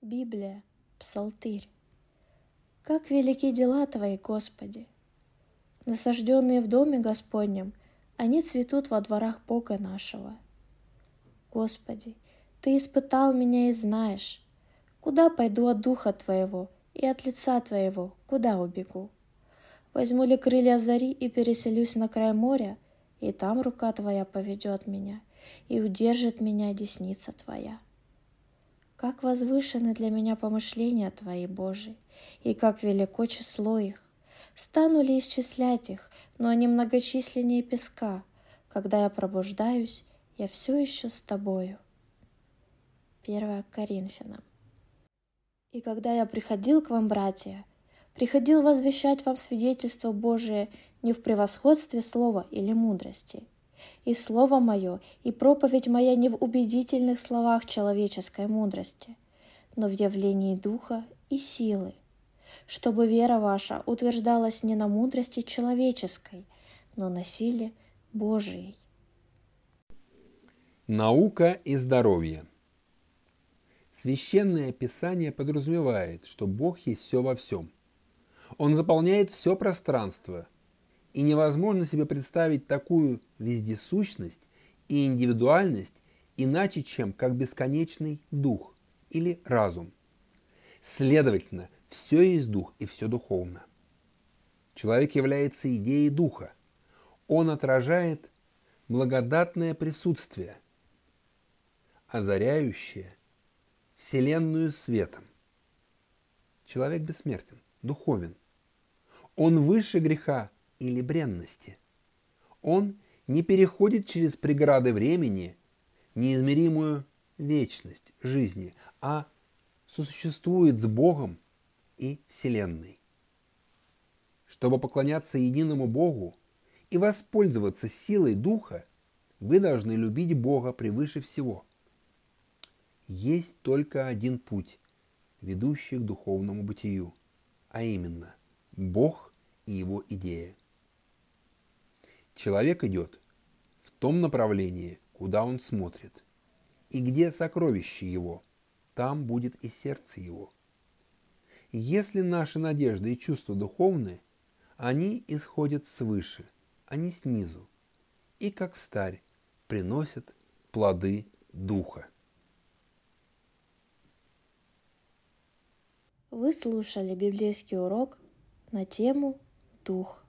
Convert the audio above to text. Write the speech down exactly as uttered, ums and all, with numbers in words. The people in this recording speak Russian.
Библия, Псалтырь. Как велики дела Твои, Господи! Насажденные в доме Господнем, они цветут во дворах Бога нашего. Господи, Ты испытал меня и знаешь, куда пойду от Духа Твоего и от лица Твоего, куда убегу? Возьму ли крылья зари и переселюсь на край моря, и там рука Твоя поведет меня, и удержит меня десница Твоя. Как возвышены для меня помышления Твои, Божии, и как велико число их. Стану ли исчислять их, но они многочисленнее песка. Когда я пробуждаюсь, я все еще с Тобою. первое Коринфянам. И когда я приходил к вам, братья, приходил возвещать вам свидетельство Божие не в превосходстве слова или мудрости. И слово мое, и проповедь моя не в убедительных словах человеческой мудрости, но в явлении духа и силы, чтобы вера ваша утверждалась не на мудрости человеческой, но на силе Божией. Наука и здоровье. Священное Писание подразумевает, что Бог есть все во всем. Он заполняет все пространство, и невозможно себе представить такую вездесущность и индивидуальность иначе, чем как бесконечный дух или разум. Следовательно, все есть дух и все духовно. Человек является идеей духа. Он отражает благодатное присутствие, озаряющее Вселенную светом. Человек бессмертен, духовен. Он выше греха или бренности. Он не переходит через преграды времени, неизмеримую вечность жизни, а сосуществует с Богом и Вселенной. Чтобы поклоняться единому Богу и воспользоваться силой Духа, вы должны любить Бога превыше всего. Есть только один путь, ведущий к духовному бытию, а именно Бог и Его идея. Человек идет в том направлении, куда он смотрит, и где сокровище его, там будет и сердце его. Если наши надежды и чувства духовны, они исходят свыше, а не снизу, и, как встарь, приносят плоды Духа. Вы слушали библейский урок на тему «Дух».